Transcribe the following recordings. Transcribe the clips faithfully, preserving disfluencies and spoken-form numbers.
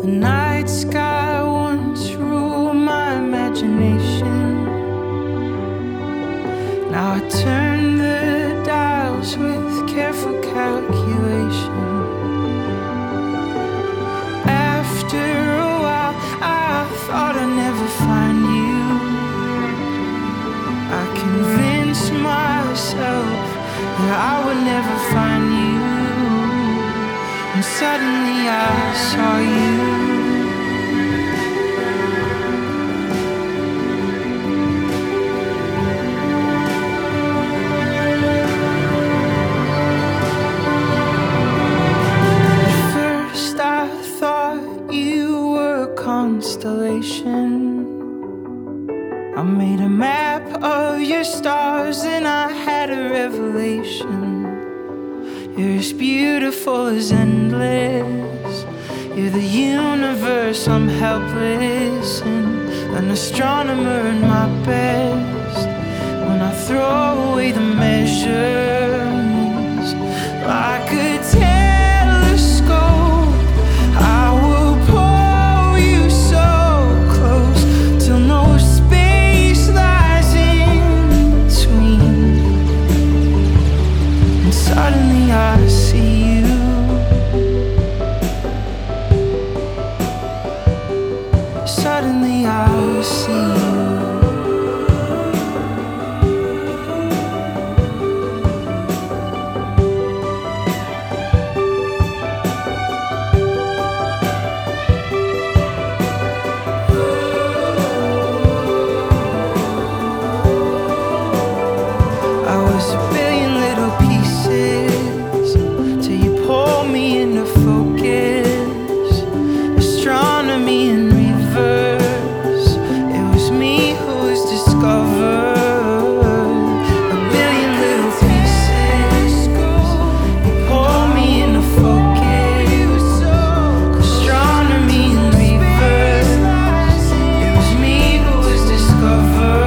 The night sky once ruled my imagination. Now I turn the dials with careful calculation. After a while I thought I'd never find you. I convinced myself that I would never find you. And suddenly I saw you. Constellation. I made a map of your stars and I had a revelation. You're as beautiful as endless. You're the universe, I'm helpless, and an astronomer in my best. When I throw away the measurements like a telescope, I will pull suddenly I see you. Suddenly I see you. I was a billion little pieces till you pulled me into focus. Astronomy in reverse. It was me who was discovered. A billion little pieces. You pulled me into focus. Astronomy in reverse. It was me who was discovered.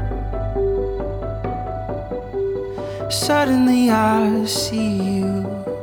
Suddenly I see you.